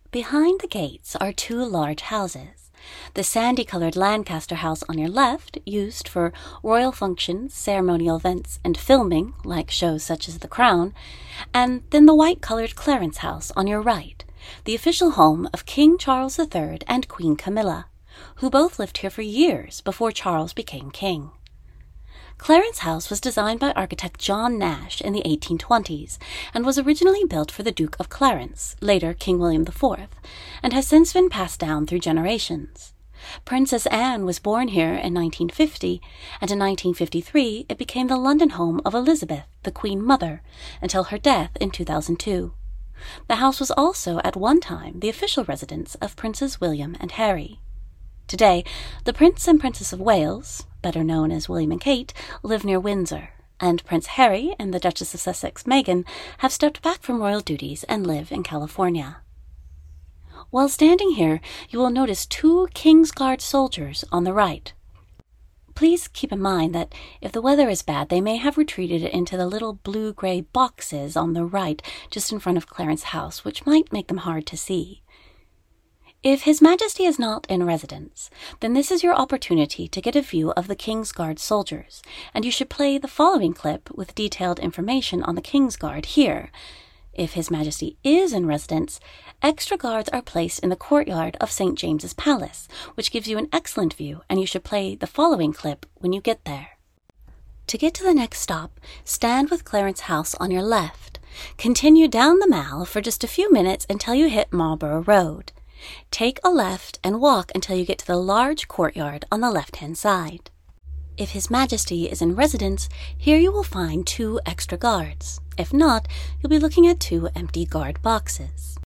Behind the gates are two large houses. The sandy-colored Lancaster House on your left, used for royal functions, ceremonial events, and filming, like shows such as The Crown, and then the white-colored Clarence House on your right, the official home of King Charles III and Queen Camilla, who both lived here for years before Charles became king. Clarence House was designed by architect John Nash in the 1820s and was originally built for the Duke of Clarence, later King William IV, and has since been passed down through generations. Princess Anne was born here in 1950, and in 1953 it became the London home of Elizabeth, the Queen Mother, until her death in 2002. The house was also at one time the official residence of Princes William and Harry. Today, the Prince and Princess of Wales, better known as William and Kate, live near Windsor, and Prince Harry and the Duchess of Sussex Meghan have stepped back from royal duties and live in California. While standing here, you will notice two King's Guard soldiers on the right. Please keep in mind that if the weather is bad, they may have retreated into the little blue-gray boxes on the right just in front of Clarence House, which might make them hard to see. If His Majesty is not in residence, then this is your opportunity to get a view of the King's Guard soldiers, and you should play the following clip with detailed information on the King's Guard here. If His Majesty is in residence, extra guards are placed in the courtyard of St. James's Palace, which gives you an excellent view, and you should play the following clip when you get there. To get to the next stop, stand with Clarence House on your left. Continue down the Mall for just a few minutes until you hit Marlborough Road. Take a left and walk until you get to the large courtyard on the left-hand side. If His Majesty is in residence, here you will find two extra guards. If not, you'll be looking at two empty guard boxes.